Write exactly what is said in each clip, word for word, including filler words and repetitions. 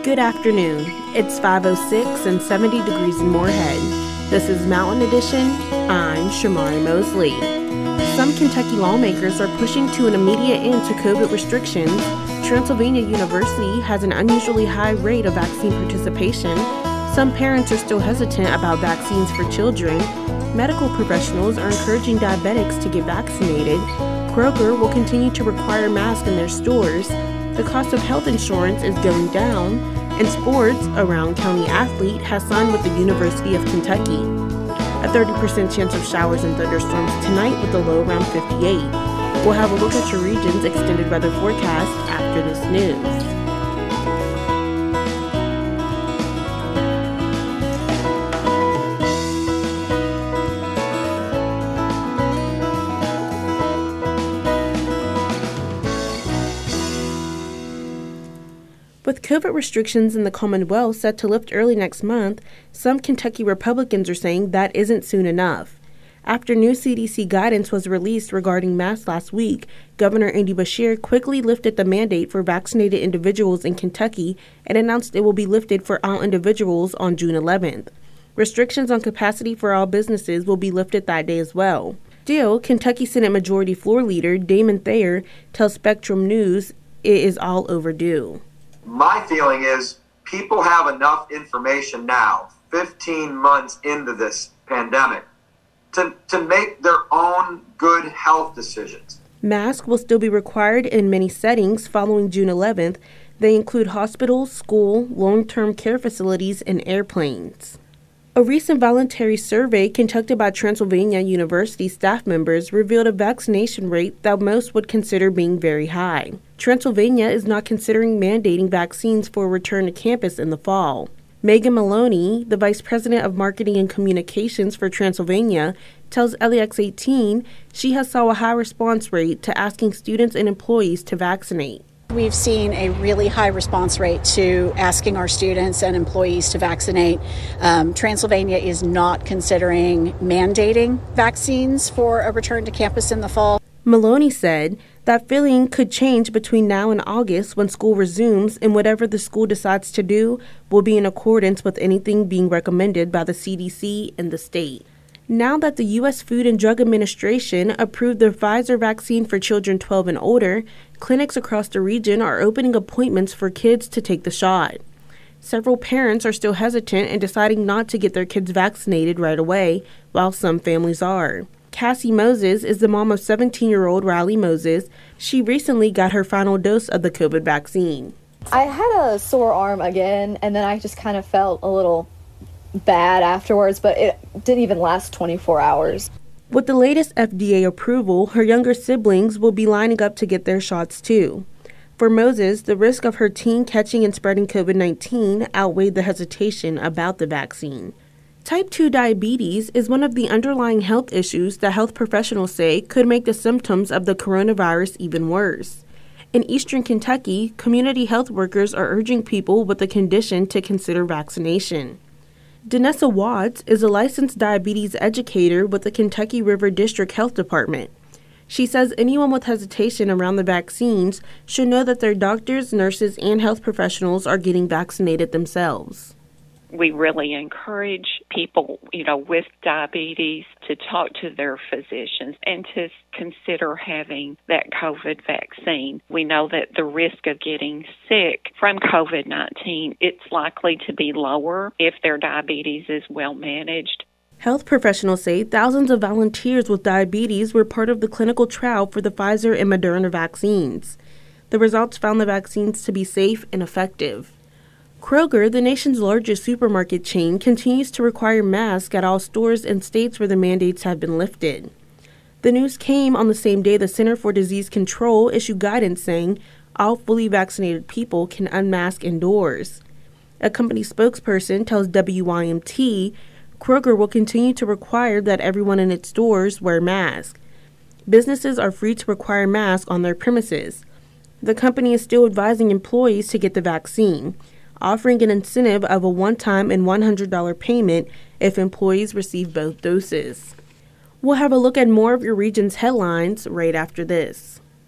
Good afternoon. It's five oh six and seventy degrees in Moorhead. This is Mountain Edition. I'm Shamari Mosley. Some Kentucky lawmakers are pushing to an immediate end to COVID restrictions. Transylvania University has an unusually high rate of vaccine participation. Some parents are still hesitant about vaccines for children. Medical professionals are encouraging diabetics to get vaccinated. Kroger will continue to require masks in their stores. The cost of health insurance is going down. In sports, a Round County athlete has signed with the University of Kentucky. A thirty percent chance of showers and thunderstorms tonight with a low around fifty-eight. We'll have a look at your region's extended weather forecast after this news. With COVID restrictions in the Commonwealth set to lift early next month, some Kentucky Republicans are saying that isn't soon enough. After new C D C guidance was released regarding masks last week, Governor Andy Beshear quickly lifted the mandate for vaccinated individuals in Kentucky and announced it will be lifted for all individuals on June eleventh. Restrictions on capacity for all businesses will be lifted that day as well. Still, Kentucky Senate Majority Floor Leader Damon Thayer tells Spectrum News it is all overdue. My feeling is people have enough information now, fifteen months into this pandemic, to, to make their own good health decisions. Masks will still be required in many settings following June eleventh. They include hospitals, school, long-term care facilities, and airplanes. A recent voluntary survey conducted by Transylvania University staff members revealed a vaccination rate that most would consider being very high. Transylvania is not considering mandating vaccines for a return to campus in the fall. Megan Maloney, the Vice President of Marketing and Communications for Transylvania, tells L E X eighteen she has saw a high response rate to asking students and employees to vaccinate. We've seen a really high response rate to asking our students and employees to vaccinate. Um, Transylvania is not considering mandating vaccines for a return to campus in the fall. Maloney said that feeling could change between now and August when school resumes, and whatever the school decides to do will be in accordance with anything being recommended by the C D C and the state. Now that the U S Food and Drug Administration approved the Pfizer vaccine for children twelve and older, clinics across the region are opening appointments for kids to take the shot. Several parents are still hesitant and deciding not to get their kids vaccinated right away, while some families are. Cassie Moses is the mom of seventeen-year-old Riley Moses. She recently got her final dose of the COVID vaccine. I had a sore arm again, and then I just kind of felt a little bad afterwards, but it didn't even last twenty-four hours. With the latest F D A approval, her younger siblings will be lining up to get their shots too. For Moses, the risk of her teen catching and spreading COVID nineteen outweighed the hesitation about the vaccine. Type two diabetes is one of the underlying health issues that health professionals say could make the symptoms of the coronavirus even worse. In eastern Kentucky, community health workers are urging people with the condition to consider vaccination. Danessa Watts is a licensed diabetes educator with the Kentucky River District Health Department. She says anyone with hesitation around the vaccines should know that their doctors, nurses, and health professionals are getting vaccinated themselves. We really encourage people, you know, with diabetes to talk to their physicians and to consider having that COVID vaccine. We know that the risk of getting sick from COVID nineteen, it's likely to be lower if their diabetes is well managed. Health professionals say thousands of volunteers with diabetes were part of the clinical trial for the Pfizer and Moderna vaccines. The results found the vaccines to be safe and effective. Kroger, the nation's largest supermarket chain, continues to require masks at all stores in states where the mandates have been lifted. The news came on the same day the Center for Disease Control issued guidance saying all fully vaccinated people can unmask indoors. A company spokesperson tells W Y M T Kroger will continue to require that everyone in its stores wear masks. Businesses are free to require masks on their premises. The company is still advising employees to get the vaccine, offering an incentive of a one-time and one hundred dollars payment if employees receive both doses. We'll have a look at more of your region's headlines right after this.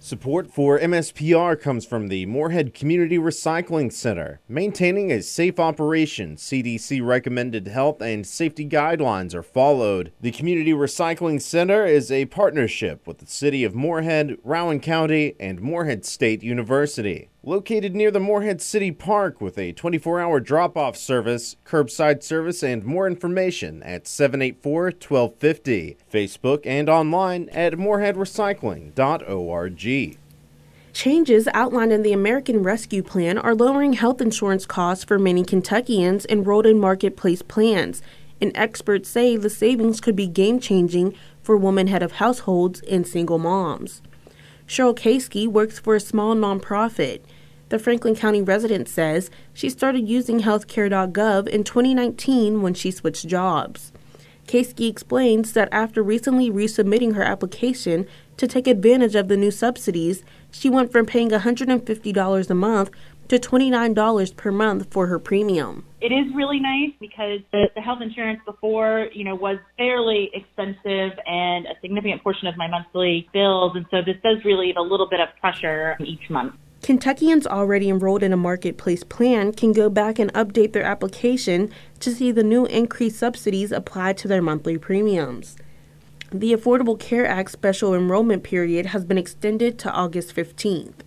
Support for M S P R comes from the Moorhead Community Recycling Center. Maintaining a safe operation, C D C-recommended health and safety guidelines are followed. The Community Recycling Center is a partnership with the City of Moorhead, Rowan County, and Moorhead State University. Located near the Moorhead City Park with a twenty-four hour drop-off service, curbside service, and more information at seven eight four, one two five zero. Facebook and online at moorhead recycling dot org. Changes outlined in the American Rescue Plan are lowering health insurance costs for many Kentuckians enrolled in marketplace plans, and experts say the savings could be game-changing for women-head of households and single moms. Cheryl Kasky works for a small nonprofit. The Franklin County resident says she started using healthcare dot gov in twenty nineteen when she switched jobs. Kasky explains that after recently resubmitting her application to take advantage of the new subsidies, she went from paying one hundred fifty dollars a month to twenty-nine dollars per month for her premium. It is really nice because the, the health insurance before, you know, was fairly expensive and a significant portion of my monthly bills, and so this does relieve a little bit of pressure each month. Kentuckians already enrolled in a marketplace plan can go back and update their application to see the new increased subsidies applied to their monthly premiums. The Affordable Care Act special enrollment period has been extended to August fifteenth.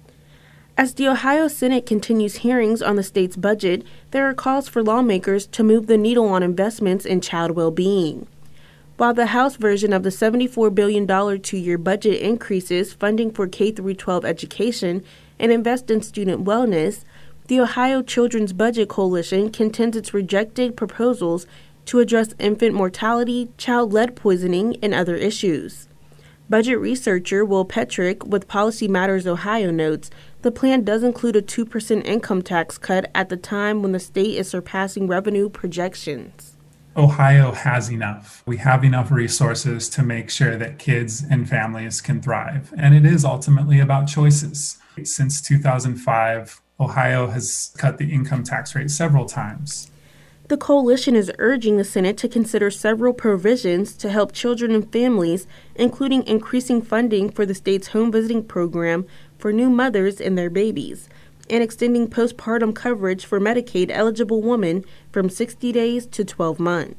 As the Ohio Senate continues hearings on the state's budget, there are calls for lawmakers to move the needle on investments in child well-being. While the House version of the seventy-four billion dollars two-year budget increases funding for K through twelve education and invest in student wellness, the Ohio Children's Budget Coalition contends it's rejected proposals to address infant mortality, child lead poisoning, and other issues. Budget researcher Will Petrick with Policy Matters Ohio notes the plan does include a two percent income tax cut at the time when the state is surpassing revenue projections. Ohio has enough. We have enough resources to make sure that kids and families can thrive. And it is ultimately about choices. Since two thousand five, Ohio has cut the income tax rate several times. The coalition is urging the Senate to consider several provisions to help children and families, including increasing funding for the state's home visiting program for new mothers and their babies, and extending postpartum coverage for Medicaid-eligible women from sixty days to twelve months.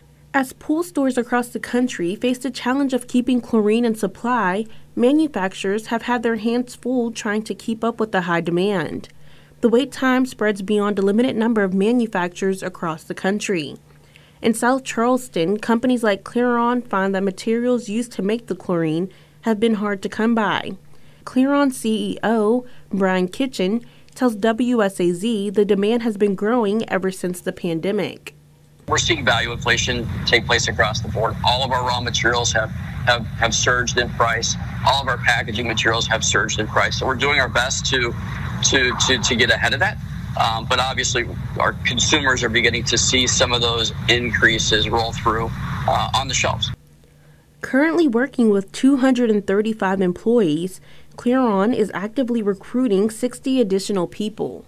As pool stores across the country face the challenge of keeping chlorine in supply, manufacturers have had their hands full trying to keep up with the high demand. The wait time spreads beyond a limited number of manufacturers across the country. In South Charleston, companies like Clearon find that materials used to make the chlorine have been hard to come by. Clearon C E O Brian Kitchen tells W S A Z the demand has been growing ever since the pandemic. We're seeing value inflation take place across the board. All of our raw materials have, have, have surged in price. All of our packaging materials have surged in price. So we're doing our best to to to, to get ahead of that. Um, but obviously, our consumers are beginning to see some of those increases roll through uh, on the shelves. Currently working with two hundred thirty-five employees, Clearon is actively recruiting sixty additional people.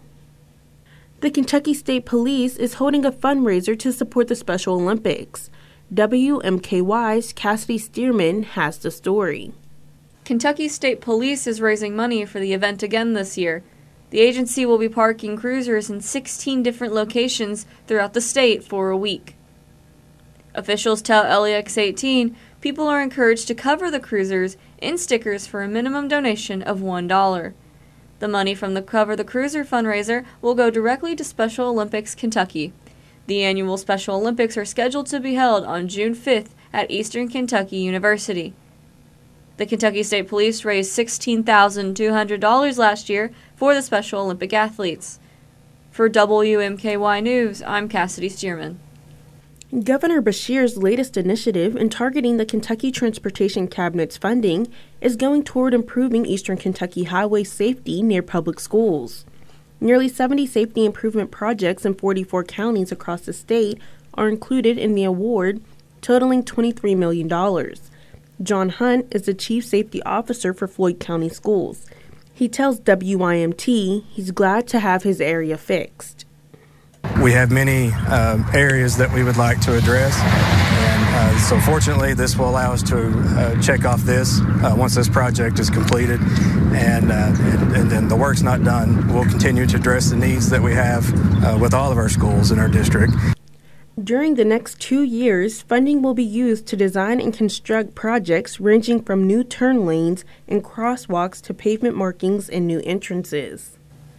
The Kentucky State Police is holding a fundraiser to support the Special Olympics. W M K Y's Cassidy Stearman has the story. Kentucky State Police is raising money for the event again this year. The agency will be parking cruisers in sixteen different locations throughout the state for a week. Officials tell L E X eighteen people are encouraged to cover the cruisers in stickers for a minimum donation of one dollar. The money from the Cover the Cruiser fundraiser will go directly to Special Olympics Kentucky. The annual Special Olympics are scheduled to be held on June fifth at Eastern Kentucky University. The Kentucky State Police raised sixteen thousand two hundred dollars last year for the Special Olympic athletes. For W M K Y News, I'm Cassidy Stearman. Governor Beshear's latest initiative in targeting the Kentucky Transportation Cabinet's funding is going toward improving Eastern Kentucky highway safety near public schools. Nearly seventy safety improvement projects in forty-four counties across the state are included in the award, totaling twenty-three million dollars. John Hunt is the Chief Safety Officer for Floyd County Schools. He tells W I M T he's glad to have his area fixed. We have many um, areas that we would like to address, and Uh, so fortunately, this will allow us to uh, check off this uh, once this project is completed, and, uh, and and then the work's not done. We'll continue to address the needs that we have uh, with all of our schools in our district. During the next two years, funding will be used to design and construct projects ranging from new turn lanes and crosswalks to pavement markings and new entrances.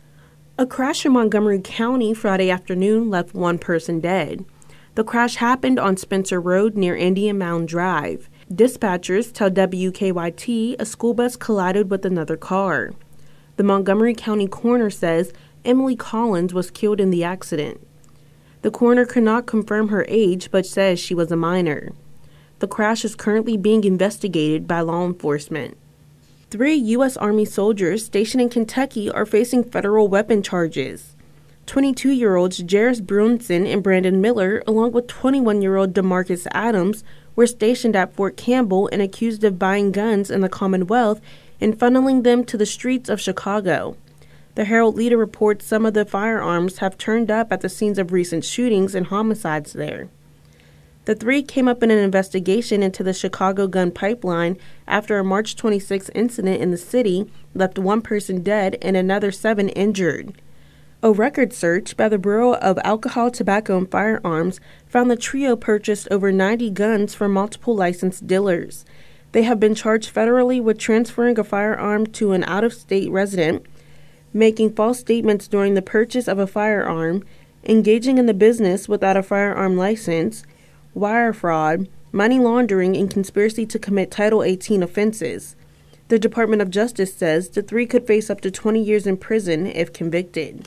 A crash in Montgomery County Friday afternoon left one person dead. The crash happened on Spencer Road near Indian Mound Drive. Dispatchers tell W K Y T a school bus collided with another car. The Montgomery County coroner says Emily Collins was killed in the accident. The coroner could not confirm her age, but says she was a minor. The crash is currently being investigated by law enforcement. Three U S Army soldiers stationed in Kentucky are facing federal weapon charges. twenty-two-year-olds Jairus Brunson and Brandon Miller, along with twenty-one-year-old DeMarcus Adams, were stationed at Fort Campbell and accused of buying guns in the Commonwealth and funneling them to the streets of Chicago. The Herald-Leader reports some of the firearms have turned up at the scenes of recent shootings and homicides there. The three came up in an investigation into the Chicago gun pipeline after a March twenty-sixth incident in the city left one person dead and another seven injured. A record search by the Bureau of Alcohol, Tobacco, and Firearms found the trio purchased over ninety guns from multiple licensed dealers. They have been charged federally with transferring a firearm to an out-of-state resident, making false statements during the purchase of a firearm, engaging in the business without a firearm license, wire fraud, money laundering, and conspiracy to commit Title eighteen offenses. The Department of Justice says the three could face up to twenty years in prison if convicted.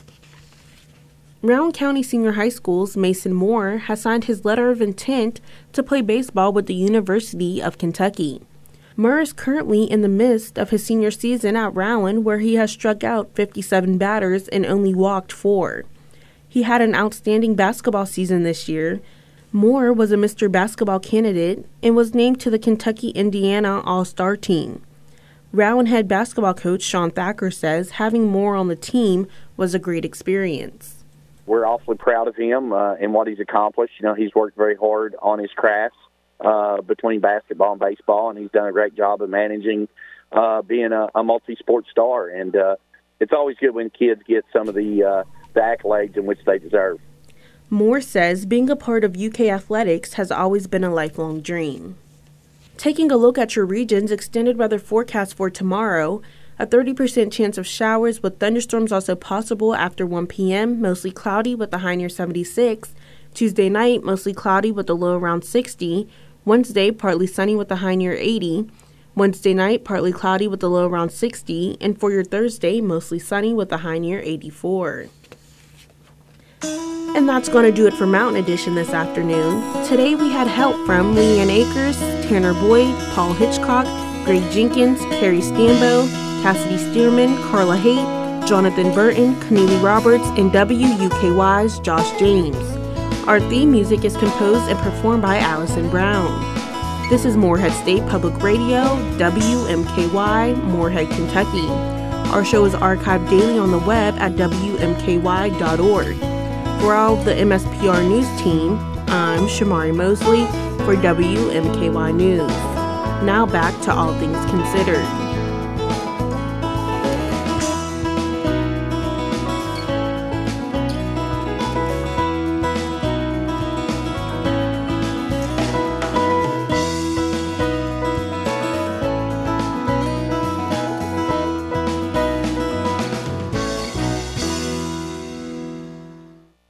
Rowan County Senior High School's Mason Moore has signed his letter of intent to play baseball with the University of Kentucky. Moore is currently in the midst of his senior season at Rowan, where he has struck out fifty-seven batters and only walked four. He had an outstanding basketball season this year. Moore was a Mister Basketball candidate and was named to the Kentucky-Indiana All-Star team. Rowan head basketball coach Sean Thacker says having Moore on the team was a great experience. We're awfully proud of him uh, and what he's accomplished. You know, he's worked very hard on his crafts. Uh, between basketball and baseball, and he's done a great job of managing uh, being a, a multi-sport star. And uh, it's always good when kids get some of the, uh, the accolades in which they deserve. Moore says being a part of U K athletics has always been a lifelong dream. Taking a look at your region's extended weather forecast for tomorrow, a thirty percent chance of showers with thunderstorms also possible after one p.m., mostly cloudy with a high near seventy-six. Tuesday night, mostly cloudy with a low around sixty. Wednesday, partly sunny with a high near eighty. Wednesday night, partly cloudy with a low around sixty. And for your Thursday, mostly sunny with a high near eighty-four. And that's going to do it for Mountain Edition this afternoon. Today we had help from Leanne Akers, Tanner Boyd, Paul Hitchcock, Greg Jenkins, Carrie Stambo, Cassidy Stearman, Carla Haight, Jonathan Burton, Keneally Roberts, and W U K Y's Josh James. Our theme music is composed and performed by Allison Brown. This is Morehead State Public Radio, W M K Y, Morehead, Kentucky. Our show is archived daily on the web at W M K Y dot org. For all of the M S P R News team, I'm Shamari Mosley for W M K Y News. Now back to All Things Considered.